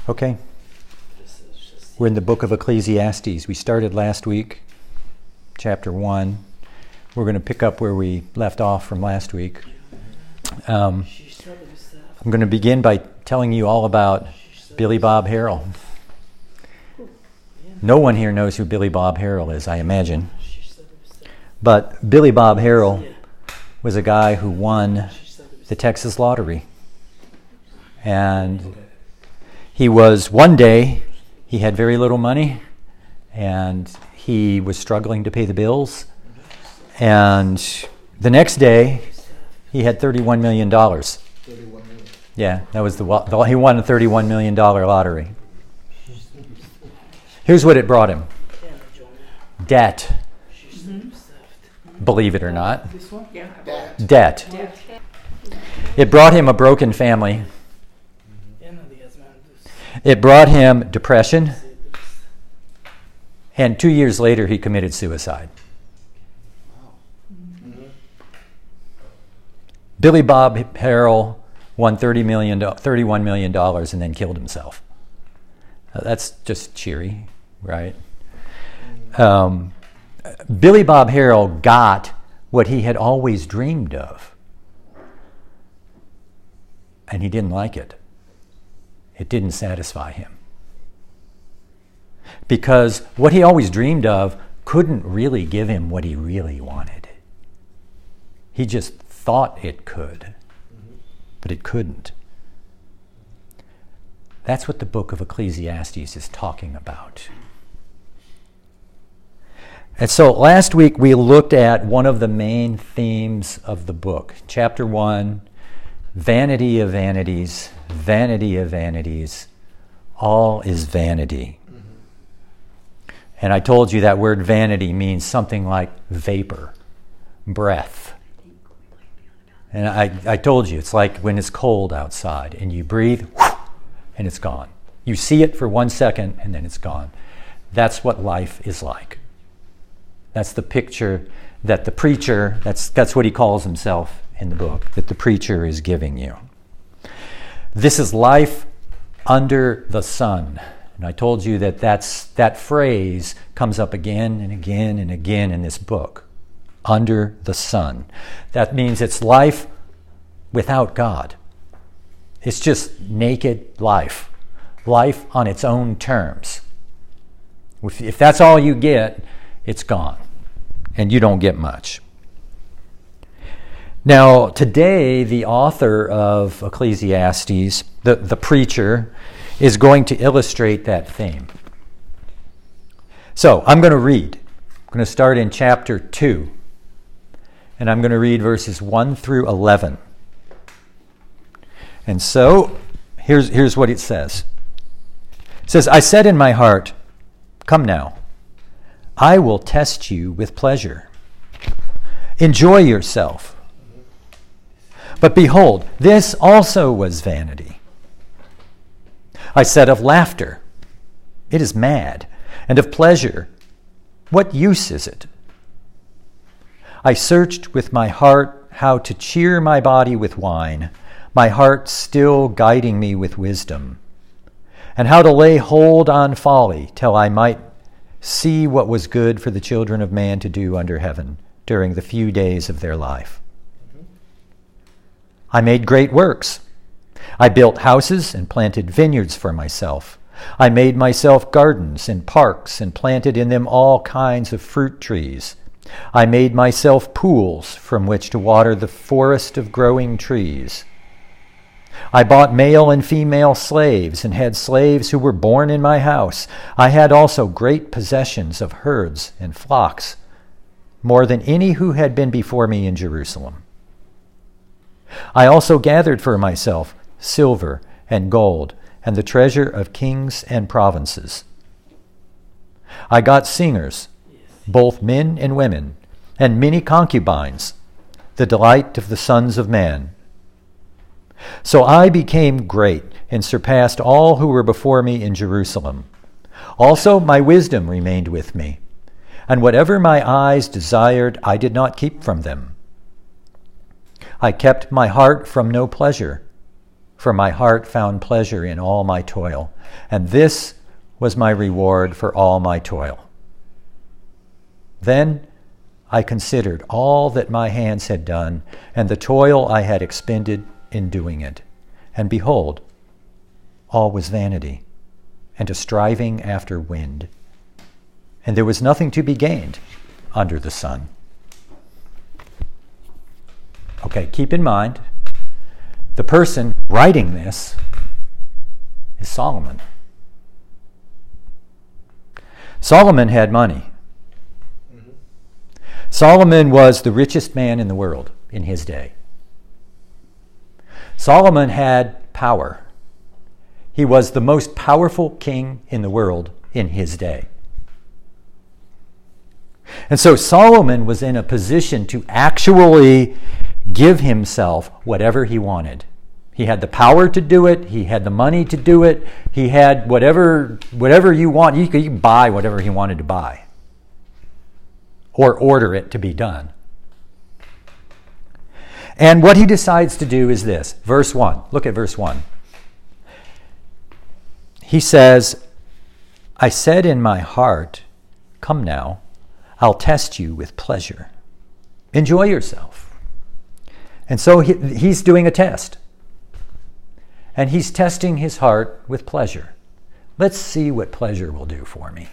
Okay. We're in the book of Ecclesiastes. We started last week, chapter 1. We're going to pick up where we left off from last week. I'm going to begin by telling you all about Billy Bob Harrell. No one here knows who Billy Bob Harrell is, I imagine. But Billy Bob Harrell was a guy who won the Texas lottery. And one day, he had very little money, and he was struggling to pay the bills. And the next day, he had $31 million. Yeah, that was he won a $31 million lottery. Here's what it brought him. Debt. Believe it or not. Debt. It brought him a broken family. It brought him depression. And 2 years later, he committed suicide. Billy Bob Harrell won $31 million and then killed himself. That's just cheery, right? Billy Bob Harrell got what he had always dreamed of. And he didn't like it. It didn't satisfy him. Because what he always dreamed of couldn't really give him what he really wanted. He just thought it could, but it couldn't. That's what the book of Ecclesiastes is talking about. And so last week we looked at one of the main themes of the book. Chapter 1, vanity of vanities, vanity of vanities, all is vanity. And I told you that word vanity means something like vapor, breath. And I told you, it's like when it's cold outside and you breathe, and it's gone. You see it for 1 second and then it's gone. That's what life is like. That's the picture that the preacher, that's what he calls himself in the book, that the preacher is giving you. This is life under the sun. And I told you that phrase comes up again and again and again in this book. Under the sun. That means it's life without God. It's just naked life. Life on its own terms. If that's all you get, it's gone. And you don't get much. Now, today, the author of Ecclesiastes, the preacher, is going to illustrate that theme. So, I'm going to read. I'm going to start in chapter 2. And I'm going to read verses 1 through 11. And so, here's what it says. It says, I said in my heart, come now, I will test you with pleasure. Enjoy yourself. But behold, this also was vanity. I said of laughter, it is mad, and of pleasure, what use is it? I searched with my heart how to cheer my body with wine, my heart still guiding me with wisdom, and how to lay hold on folly till I might see what was good for the children of man to do under heaven during the few days of their life. I made great works. I built houses and planted vineyards for myself. I made myself gardens and parks and planted in them all kinds of fruit trees. I made myself pools from which to water the forest of growing trees. I bought male and female slaves and had slaves who were born in my house. I had also great possessions of herds and flocks, more than any who had been before me in Jerusalem. I also gathered for myself silver and gold and the treasure of kings and provinces. I got singers, both men and women, and many concubines, the delight of the sons of man. So I became great and surpassed all who were before me in Jerusalem. Also my wisdom remained with me, and whatever my eyes desired I did not keep from them. I kept my heart from no pleasure, for my heart found pleasure in all my toil, and this was my reward for all my toil. Then I considered all that my hands had done, and the toil I had expended in doing it. And behold, all was vanity, and a striving after wind. And there was nothing to be gained under the sun. Okay, keep in mind, the person writing this is Solomon. Solomon had money. Solomon was the richest man in the world in his day. Solomon had power. He was the most powerful king in the world in his day. And so Solomon was in a position to actually give himself whatever he wanted. He had the power to do it. He had the money to do it. He had whatever you want. You could buy whatever he wanted to buy or order it to be done. And what he decides to do is this. Verse 1. Look at verse 1. He says, I said in my heart, come now, I'll test you with pleasure. Enjoy yourself. And so he's doing a test. And he's testing his heart with pleasure. Let's see what pleasure will do for me.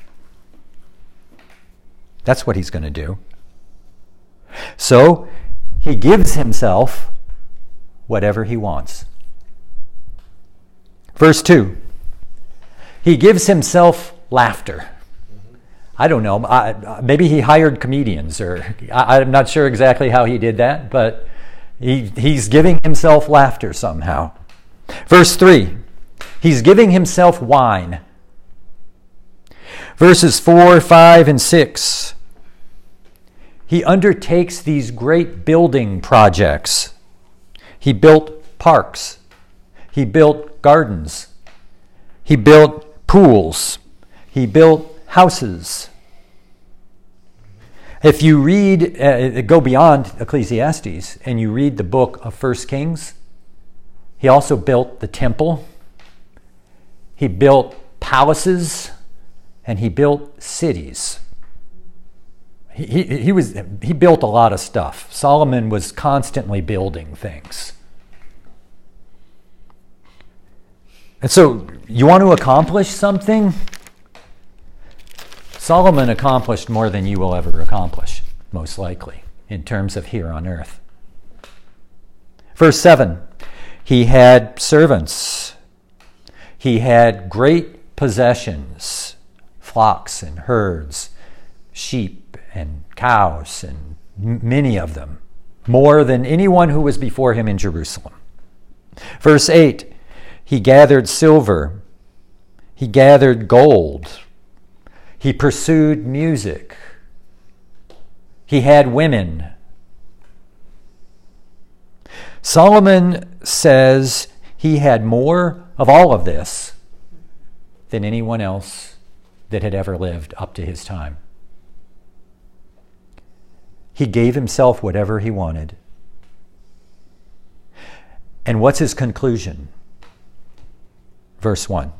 That's what he's going to do. So he gives himself whatever he wants. Verse 2. He gives himself laughter. I don't know. Maybe he hired comedians, or I'm not sure exactly how he did that, but he's giving himself laughter somehow. Verse 3. He's giving himself wine. Verses 4, 5, and 6. He undertakes these great building projects. He built parks. He built gardens. He built pools. He built houses. If you read, go beyond Ecclesiastes, and you read the book of 1 Kings, he also built the temple. He built palaces, and he built cities. He built a lot of stuff. Solomon was constantly building things. And so, you want to accomplish something? Solomon accomplished more than you will ever accomplish, most likely, in terms of here on earth. Verse 7, he had servants. He had great possessions, flocks and herds, sheep and cows, and many of them, more than anyone who was before him in Jerusalem. Verse 8, he gathered silver. He gathered gold. He pursued music. He had women. Solomon says he had more of all of this than anyone else that had ever lived up to his time. He gave himself whatever he wanted. And what's his conclusion? Verse 1.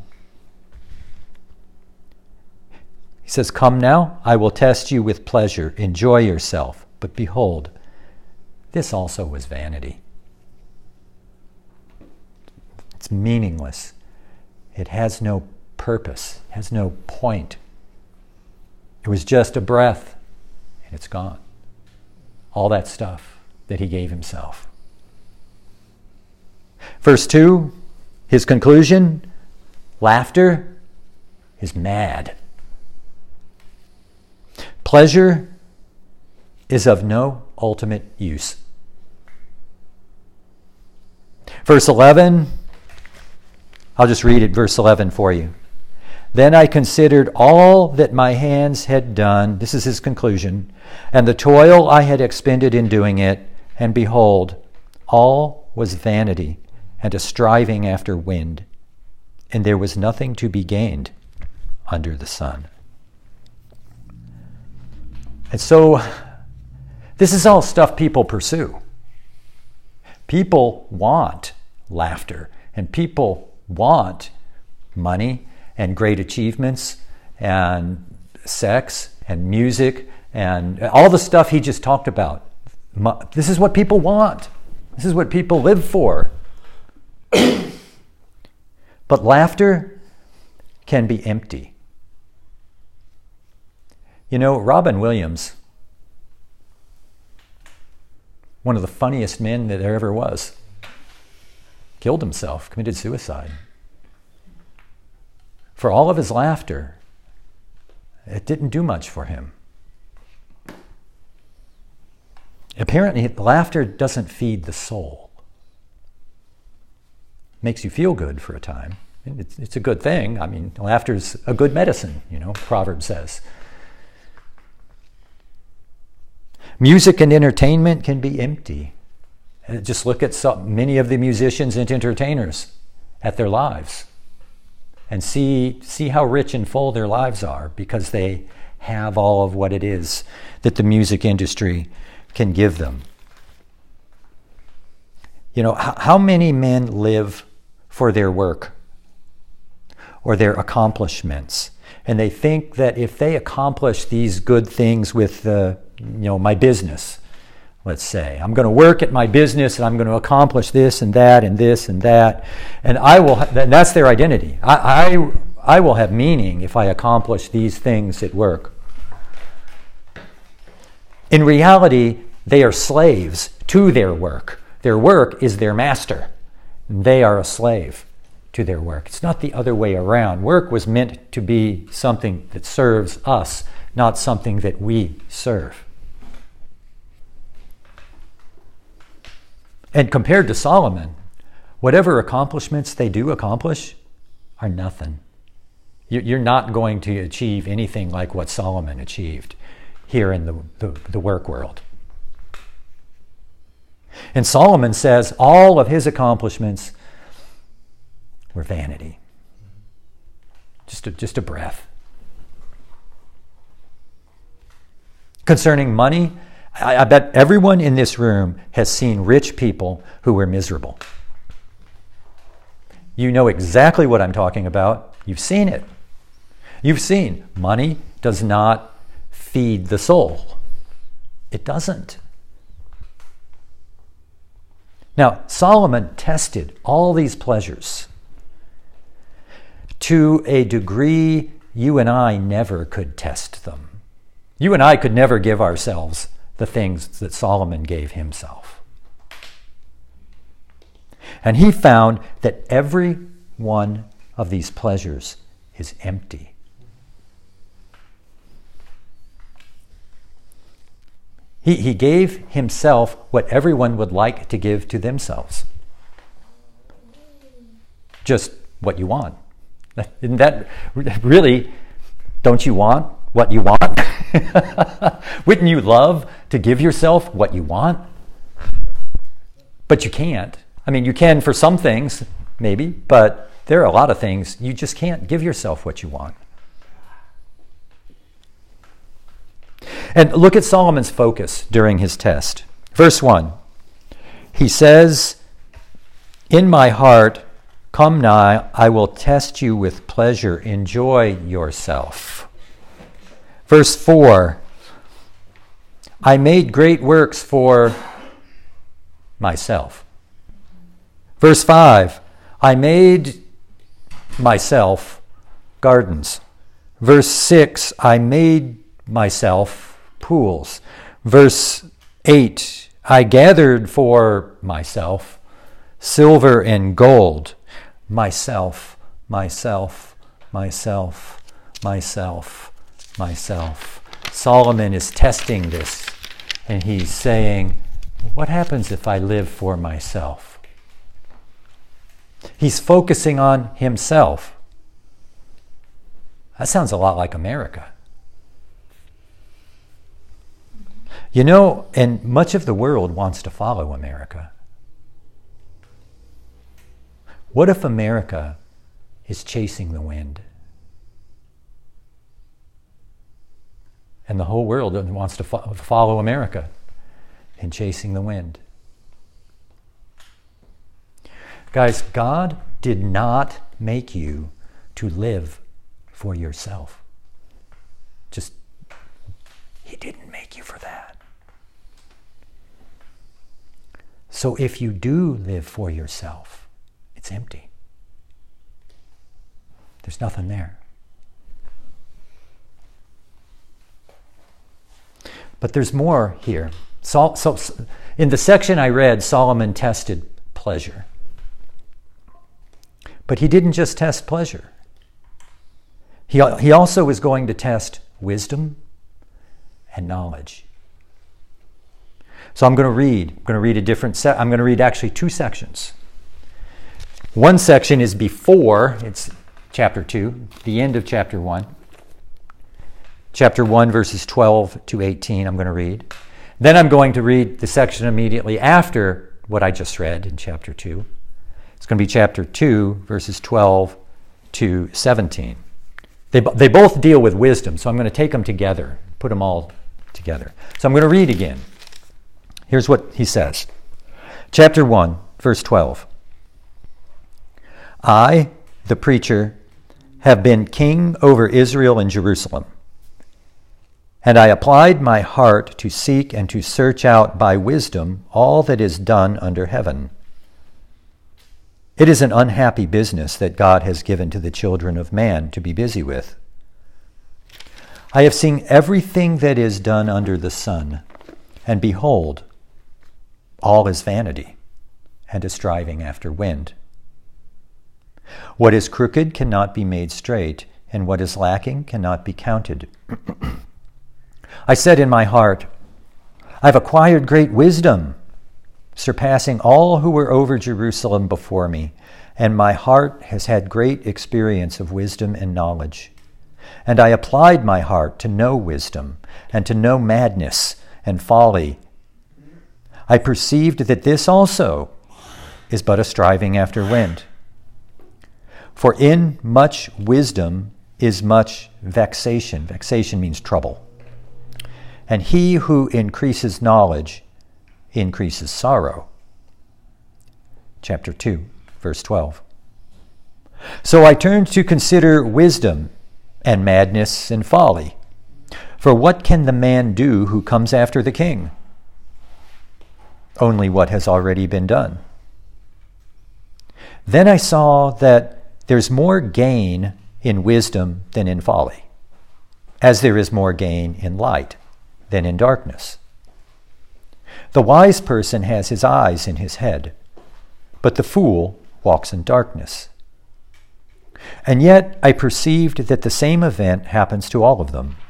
He says, come now, I will test you with pleasure. Enjoy yourself. But behold, this also was vanity. It's meaningless. It has no purpose, has no point. It was just a breath, and it's gone. All that stuff that he gave himself. Verse 2, his conclusion, laughter is mad. Pleasure is of no ultimate use. Verse 11, I'll just read it, verse 11 for you. Then I considered all that my hands had done, this is his conclusion, and the toil I had expended in doing it, and behold, all was vanity and a striving after wind, and there was nothing to be gained under the sun. And so, this is all stuff people pursue. People want laughter. And people want money and great achievements and sex and music and all the stuff he just talked about. This is what people want. This is what people live for. But laughter can be empty. You know, Robin Williams, one of the funniest men that there ever was, killed himself, committed suicide. For all of his laughter, it didn't do much for him. Apparently, laughter doesn't feed the soul. Makes you feel good for a time. It's a good thing. I mean, laughter's a good medicine, Proverbs says. Music and entertainment can be empty. Just look at many of the musicians and entertainers at their lives and see how rich and full their lives are because they have all of what it is that the music industry can give them. How many men live for their work or their accomplishments, and they think that if they accomplish these good things with my business, let's say, I'm going to work at my business and I'm going to accomplish this and that and this and that, and and that's their identity. I will have meaning if I accomplish these things at work. In reality, they are slaves to their work. Their work is their master. They are a slave to their work. It's not the other way around. Work was meant to be something that serves us, not something that we serve. And compared to Solomon, whatever accomplishments they do accomplish are nothing. You're not going to achieve anything like what Solomon achieved here in the work world. And Solomon says all of his accomplishments were vanity. Just a breath. Concerning money, I bet everyone in this room has seen rich people who were miserable. You know exactly what I'm talking about. You've seen it. You've seen money does not feed the soul. It doesn't. Now, Solomon tested all these pleasures to a degree you and I never could test them. You and I could never give ourselves the things that Solomon gave himself. And he found that every one of these pleasures is empty. He gave himself what everyone would like to give to themselves. Just what you want. Isn't that really, don't you want what you want? Wouldn't you love to give yourself what you want? But you can't. I mean, you can for some things, maybe, but there are a lot of things you just can't give yourself what you want. And look at Solomon's focus during his test. Verse 1, he says, "In my heart, come nigh, I will test you with pleasure. Enjoy yourself." Verse 4, I made great works for myself. Verse 5, I made myself gardens. Verse 6, I made myself pools. Verse 8, I gathered for myself silver and gold. Myself, myself, myself, myself, myself. Solomon is testing this, and he's saying, what happens if I live for myself? He's focusing on himself. That sounds a lot like America. You know, and much of the world wants to follow America. What if America is chasing the wind? And the whole world wants to follow America in chasing the wind. Guys, God did not make you to live for yourself. He didn't make you for that. So if you do live for yourself, it's empty. There's nothing there. But there's more here. So in the section I read, Solomon tested pleasure. But he didn't just test pleasure. He also is going to test wisdom and knowledge. So I'm going to read a different I'm going to read actually two sections. One section is before, it's chapter 2, the end of chapter 1. Chapter 1, verses 12 to 18, I'm going to read. Then I'm going to read the section immediately after what I just read in chapter 2. It's going to be chapter 2, verses 12 to 17. They both deal with wisdom, so I'm going to take them together, put them all together. So I'm going to read again. Here's what he says. Chapter 1, verse 12. I, the preacher, have been king over Israel and Jerusalem. And I applied my heart to seek and to search out by wisdom all that is done under heaven. It is an unhappy business that God has given to the children of man to be busy with. I have seen everything that is done under the sun, and behold, all is vanity and a striving after wind. What is crooked cannot be made straight, and what is lacking cannot be counted. I said in my heart, I've acquired great wisdom, surpassing all who were over Jerusalem before me, and my heart has had great experience of wisdom and knowledge. And I applied my heart to know wisdom, and to know madness and folly. I perceived that this also is but a striving after wind. For in much wisdom is much vexation. Vexation means trouble. And he who increases knowledge increases sorrow. Chapter 2, verse 12. So I turned to consider wisdom and madness and folly. For what can the man do who comes after the king? Only what has already been done. Then I saw that there's more gain in wisdom than in folly, as there is more gain in light than in darkness. The wise person has his eyes in his head, but the fool walks in darkness. And yet I perceived that the same event happens to all of them.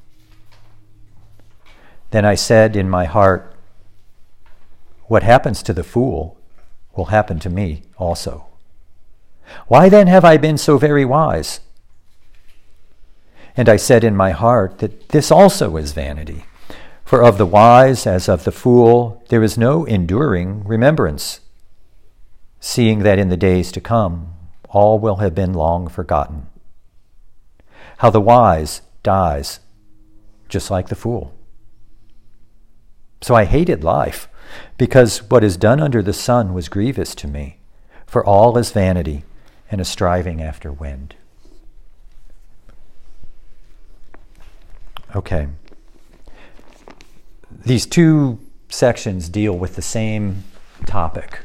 Then I said in my heart, what happens to the fool will happen to me also. Why then have I been so very wise? And I said in my heart that this also is vanity. For of the wise as of the fool there is no enduring remembrance, seeing that in the days to come all will have been long forgotten. How the wise dies just like the fool. So I hated life, because what is done under the sun was grievous to me, for all is vanity and a striving after wind. Okay. These two sections deal with the same topic.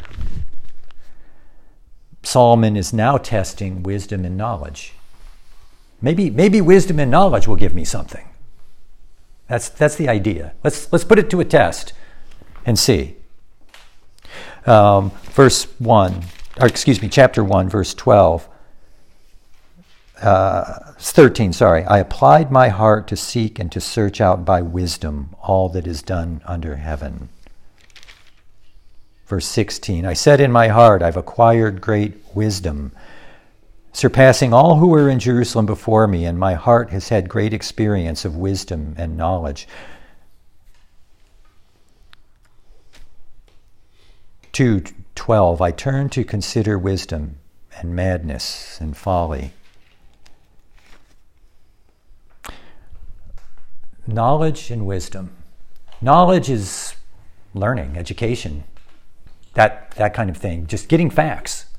Solomon is now testing wisdom and knowledge. Maybe wisdom and knowledge will give me something. That's the idea. Let's put it to a test and see. Chapter 1, verse 12. 13, I applied my heart to seek and to search out by wisdom all that is done under heaven. Verse 16, I said in my heart, I've acquired great wisdom, surpassing all who were in Jerusalem before me, and my heart has had great experience of wisdom and knowledge. 2:12, I turned to consider wisdom and madness and folly. Knowledge and wisdom. Knowledge is learning, education, that kind of thing, just getting facts.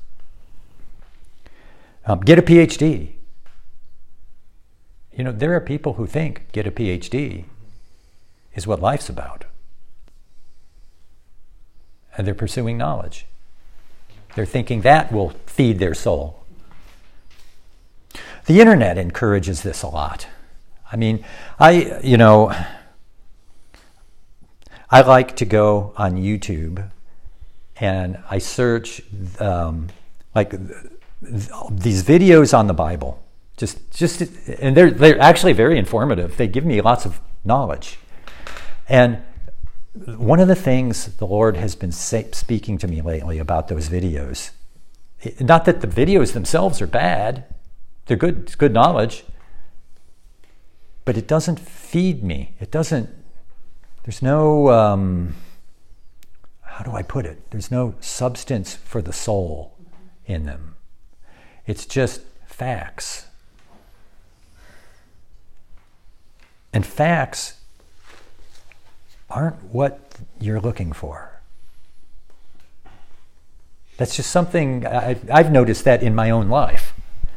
Get a PhD. You know, there are people who think get a PhD is what life's about. And they're pursuing knowledge. They're thinking that will feed their soul. The internet encourages this a lot. I mean, I like to go on YouTube and I search these videos on the Bible. And they're actually very informative. They give me lots of knowledge. And one of the things the Lord has been speaking to me lately about those videos, not that the videos themselves are bad, they're good, it's good knowledge, but it doesn't feed me. There's no, how do I put it? There's no substance for the soul in them. It's just facts. And facts aren't what you're looking for. That's just something, I've noticed that in my own life.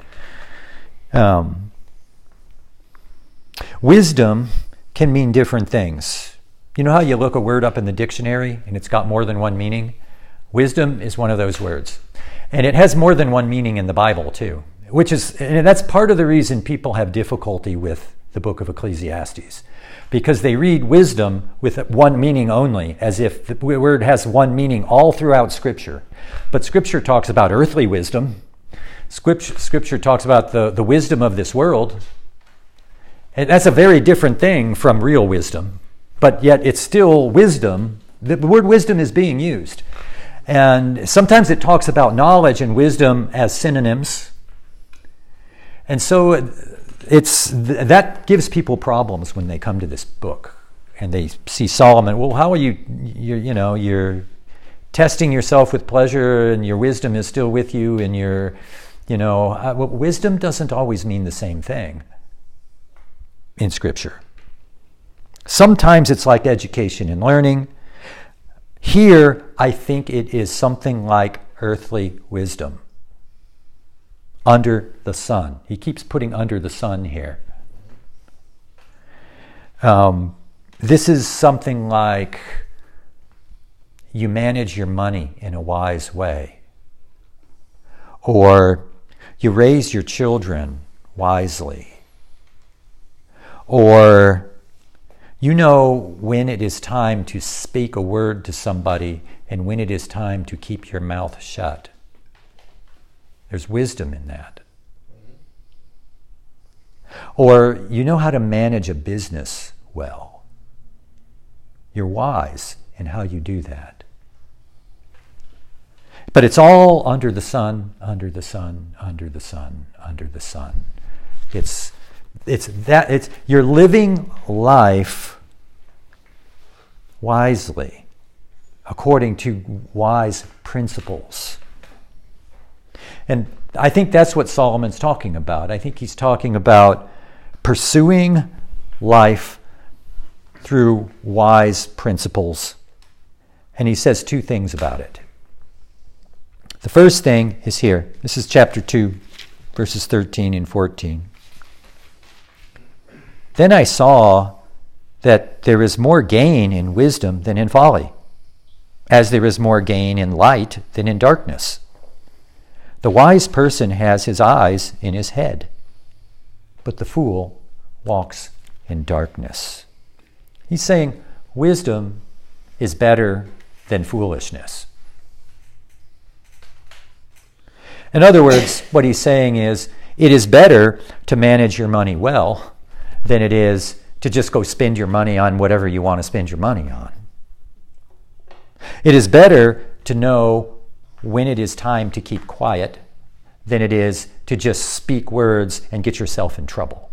Wisdom can mean different things. You know how you look a word up in the dictionary and it's got more than one meaning? Wisdom is one of those words. And it has more than one meaning in the Bible too, and that's part of the reason people have difficulty with the book of Ecclesiastes, because they read wisdom with one meaning only, as if the word has one meaning all throughout Scripture. But Scripture talks about earthly wisdom. Scripture talks about the wisdom of this world. And that's a very different thing from real wisdom. But yet it's still wisdom. The word wisdom is being used. And sometimes it talks about knowledge and wisdom as synonyms. And so that gives people problems when they come to this book and they see Solomon. Well, how are you're testing yourself with pleasure and your wisdom is still with you, and wisdom doesn't always mean the same thing in Scripture. Sometimes it's like education and learning. Here, I think it is something like earthly wisdom. Under the sun. He keeps putting under the sun here. This is something like you manage your money in a wise way. Or you raise your children wisely. Or you know when it is time to speak a word to somebody and when it is time to keep your mouth shut. There's wisdom in that. Or you know how to manage a business well. You're wise in how you do that. But it's all under the sun, under the sun, under the sun, under the sun. You're living life wisely, according to wise principles. And I think that's what Solomon's talking about. I think he's talking about pursuing life through wise principles. And he says two things about it. The first thing is here. This is chapter 2, verses 13 and 14. Then I saw that there is more gain in wisdom than in folly, as there is more gain in light than in darkness. The wise person has his eyes in his head, but the fool walks in darkness. He's saying wisdom is better than foolishness. In other words, what he's saying is it is better to manage your money well than it is to just go spend your money on whatever you want to spend your money on. It is better to know when it is time to keep quiet than it is to just speak words and get yourself in trouble.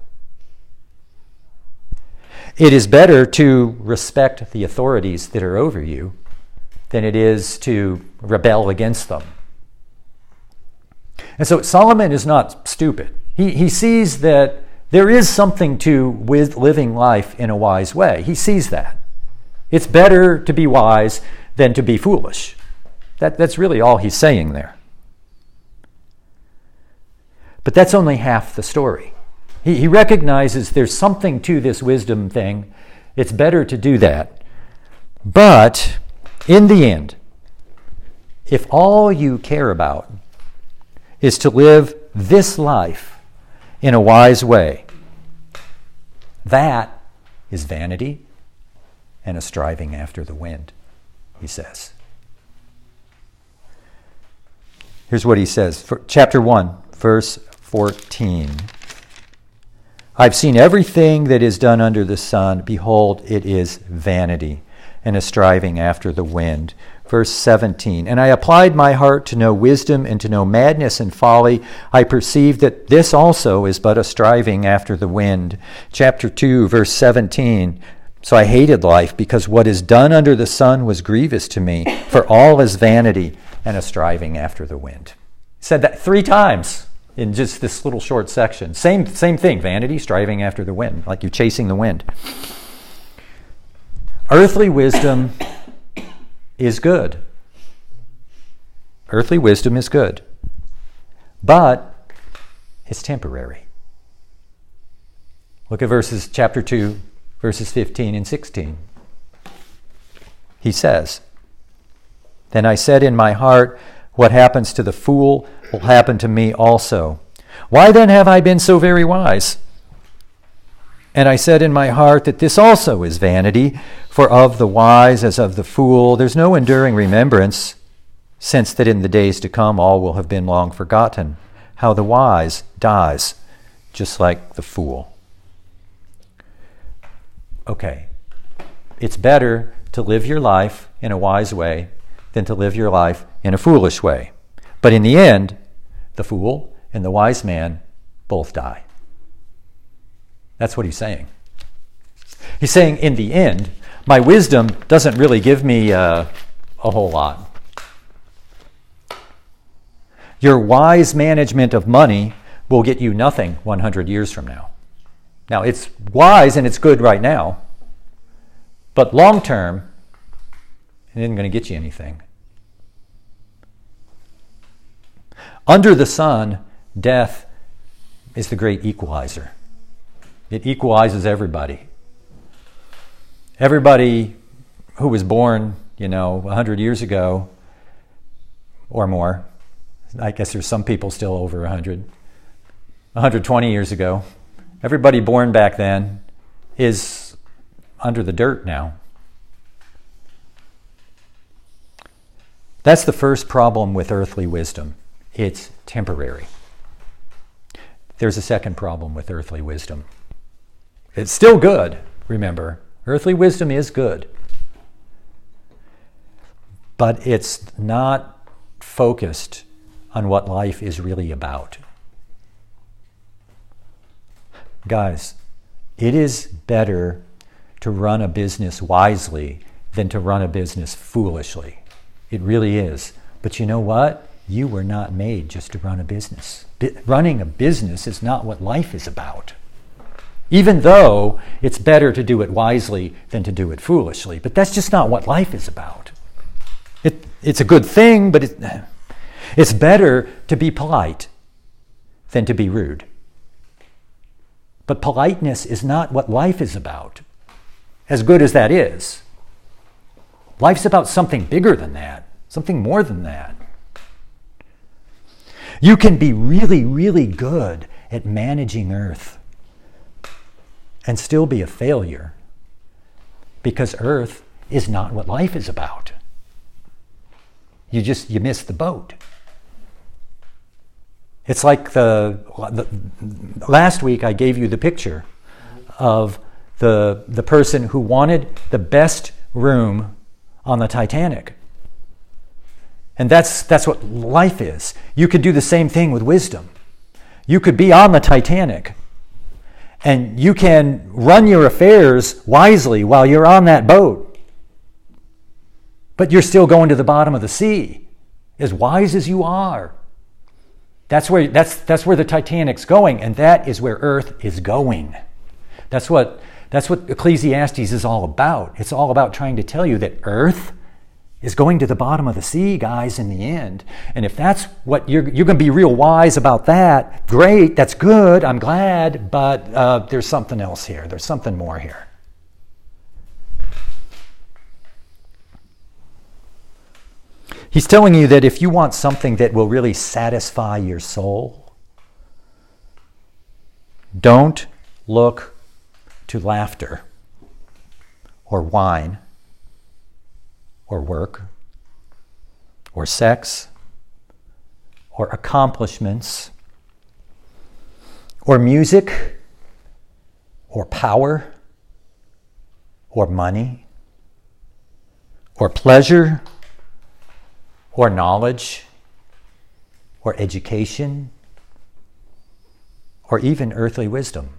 It is better to respect the authorities that are over you than it is to rebel against them. And so Solomon is not stupid. He sees that there is something to with living life in a wise way. He sees that. It's better to be wise than to be foolish. That's really all he's saying there. But that's only half the story. He recognizes there's something to this wisdom thing. It's better to do that. But in the end, if all you care about is to live this life in a wise way, that is vanity and a striving after the wind, he says. Here's what he says, chapter 1, verse 14. I've seen everything that is done under the sun. Behold, it is vanity and a striving after the wind. Verse 17. And I applied my heart to know wisdom and to know madness and folly. I perceived that this also is but a striving after the wind. Chapter 2, verse 17. So I hated life because what is done under the sun was grievous to me, for all is vanity and a striving after the wind. He said that 3 times in just this little short section. Same thing, vanity, striving after the wind, like you're chasing the wind. Earthly wisdom is good. Earthly wisdom is good. But it's temporary. Look at chapter 2, verses 15 and 16. He says, Then I said in my heart, what happens to the fool will happen to me also. Why then have I been so very wise? And I said in my heart that this also is vanity, for of the wise as of the fool there's no enduring remembrance, since that in the days to come all will have been long forgotten, how the wise dies, just like the fool. Okay, it's better to live your life in a wise way than to live your life in a foolish way. But in the end, the fool and the wise man both die. That's what he's saying. He's saying, in the end, my wisdom doesn't really give me a whole lot. Your wise management of money will get you nothing 100 years from now. Now, it's wise and it's good right now, but long term, it isn't going to get you anything. Under the sun, death is the great equalizer. It equalizes everybody. Everybody who was born, 100 years ago or more, I guess there's some people still over 120 years ago, everybody born back then is under the dirt now. That's the first problem with earthly wisdom. It's temporary. There's a second problem with earthly wisdom. It's still good, remember. Earthly wisdom is good. But it's not focused on what life is really about. Guys, it is better to run a business wisely than to run a business foolishly. It really is. But you know what? You were not made just to run a business. Running a business is not what life is about. Even though it's better to do it wisely than to do it foolishly. But that's just not what life is about. It's a good thing, but it's better to be polite than to be rude. But politeness is not what life is about, as good as that is. Life's about something bigger than that, something more than that. You can be really, really good at managing earth and still be a failure because earth is not what life is about. You missed the boat. It's like the last week I gave you the picture of the person who wanted the best room on the Titanic. And that's what life is. You could do the same thing with wisdom. You could be on the Titanic and you can run your affairs wisely while you're on that boat. But you're still going to the bottom of the sea, as wise as you are. That's where the Titanic's going, and that is where earth is going. That's what Ecclesiastes is all about. It's all about trying to tell you that earth is going to the bottom of the sea, guys, in the end. And if that's what you're going to be real wise about that, great, that's good, I'm glad, but there's something else here. There's something more here. He's telling you that if you want something that will really satisfy your soul, don't look to laughter or wine or work or sex or accomplishments or music or power or money or pleasure or knowledge or education or even earthly wisdom.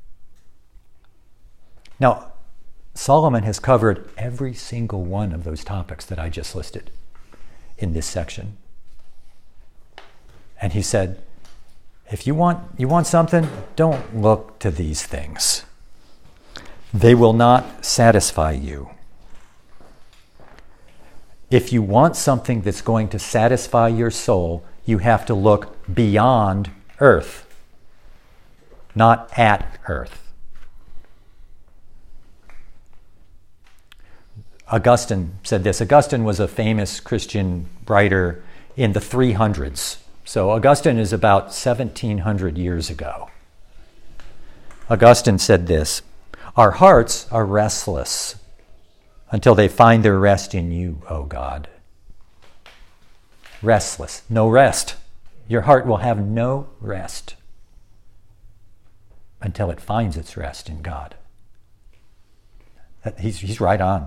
Now, Solomon has covered every single one of those topics that I just listed in this section. And he said, if you want something, don't look to these things. They will not satisfy you. If you want something that's going to satisfy your soul, you have to look beyond earth, not at earth. Augustine said this. Augustine was a famous Christian writer in the 300s. So Augustine is about 1700 years ago. Augustine said this, "Our hearts are restless until they find their rest in you, O God." Restless, no rest. Your heart will have no rest until it finds its rest in God. He's right on.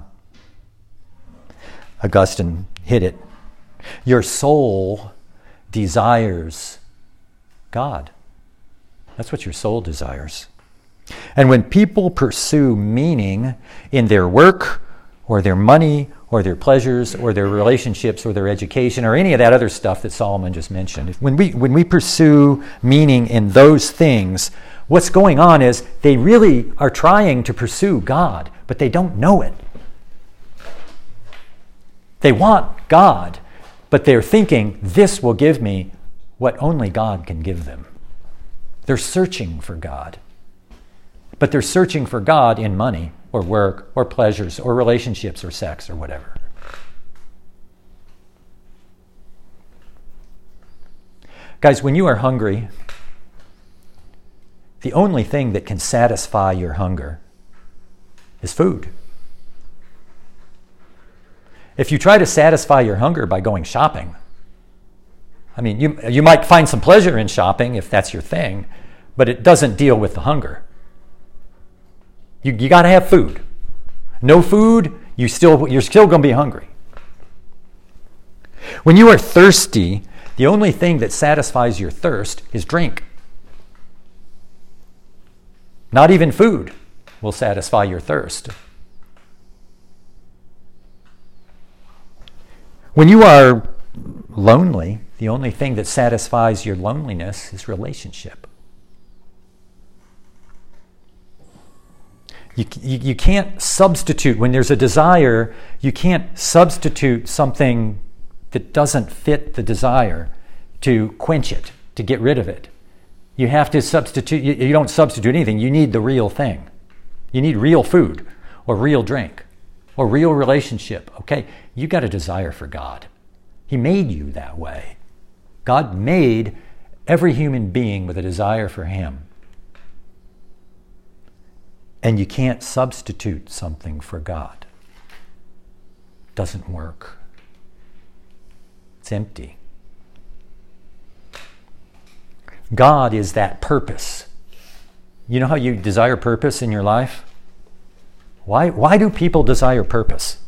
Augustine hit it. Your soul desires God. That's what your soul desires. And when people pursue meaning in their work or their money or their pleasures or their relationships or their education or any of that other stuff that Solomon just mentioned, when we pursue meaning in those things, what's going on is they really are trying to pursue God, but they don't know it. They want God, but they're thinking, this will give me what only God can give them. They're searching for God. But they're searching for God in money or work or pleasures or relationships or sex or whatever. Guys, when you are hungry, the only thing that can satisfy your hunger is food. If you try to satisfy your hunger by going shopping, I mean, you might find some pleasure in shopping if that's your thing, but it doesn't deal with the hunger. You got to have food. No food, you're still going to be hungry. When you are thirsty, the only thing that satisfies your thirst is drink. Not even food will satisfy your thirst. When you are lonely, the only thing that satisfies your loneliness is relationship. You can't substitute, when there's a desire, you can't substitute something that doesn't fit the desire to quench it, to get rid of it. You have to substitute, you don't substitute anything, you need the real thing. You need real food or real drink or real relationship, okay? You got a desire for God. He made you that way. God made every human being with a desire for Him. And you can't substitute something for God. It doesn't work. It's empty. God is that purpose. You know how you desire purpose in your life? Why do people desire purpose?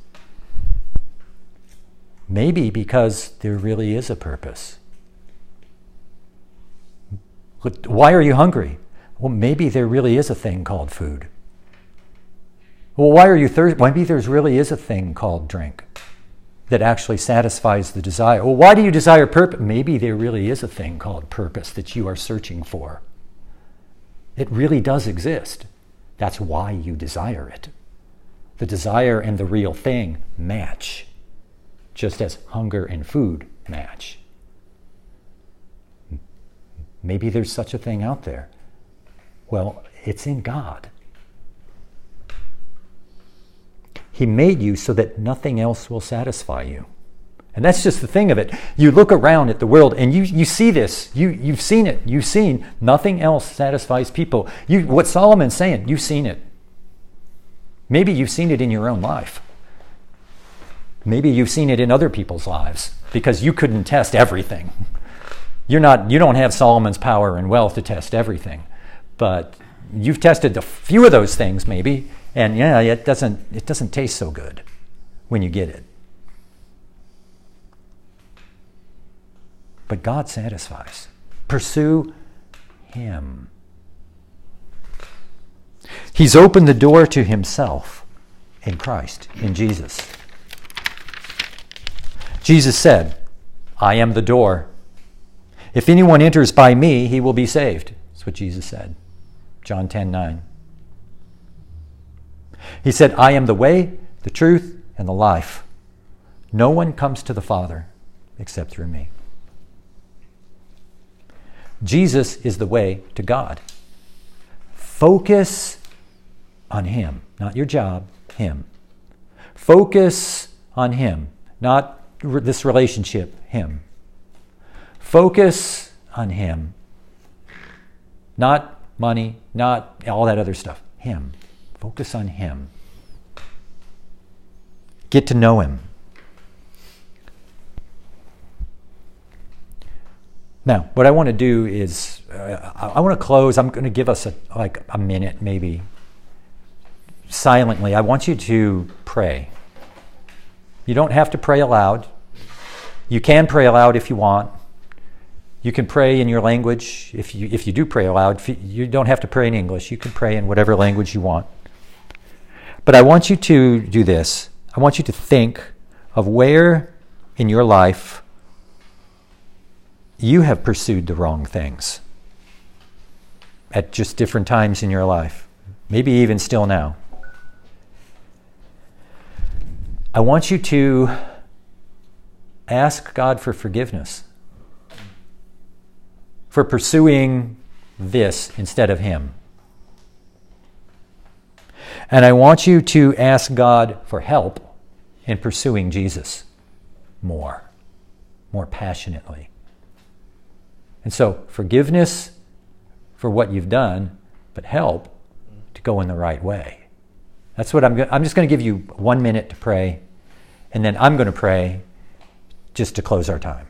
Maybe because there really is a purpose. Why are you hungry? Well, maybe there really is a thing called food. Well, why are you thirsty? Maybe there really is a thing called drink that actually satisfies the desire. Well, why do you desire purpose? Maybe there really is a thing called purpose that you are searching for. It really does exist. That's why you desire it. The desire and the real thing match. just as hunger and food match. Maybe there's such a thing out there. Well, it's in God. He made you so that nothing else will satisfy you. And that's just the thing of it. You look around at the world and you see this. You've seen it. You've seen nothing else satisfies people. What Solomon's saying, you've seen it. Maybe you've seen it in your own life. Maybe you've seen it in other people's lives because you couldn't test everything. You don't have Solomon's power and wealth to test everything. But you've tested a few of those things maybe, and yeah, it doesn't taste so good when you get it. But God satisfies. Pursue Him. He's opened the door to Himself in Christ, in Jesus. Jesus said, I am the door. If anyone enters by me, he will be saved. That's what Jesus said. John 10:9. He said, I am the way, the truth, and the life. No one comes to the Father except through me. Jesus is the way to God. Focus on Him, not your job, Him. Focus on Him, not this relationship, Him. Focus on Him. Not money, not all that other stuff. Him. Focus on Him. Get to know Him. Now, what I want to do is, I want to close. I'm going to give us a minute, maybe, silently. I want you to pray. You don't have to pray aloud. You can pray aloud if you want. You can pray in your language. If you do pray aloud, you don't have to pray in English. You can pray in whatever language you want. But I want you to do this. I want you to think of where in your life you have pursued the wrong things at just different times in your life, maybe even still now. I want you to ask God for forgiveness for pursuing this instead of Him. And I want you to ask God for help in pursuing Jesus more passionately. And so, forgiveness for what you've done, but help to go in the right way. That's what I'm just going to give you 1 minute to pray, and then I'm going to pray just to close our time.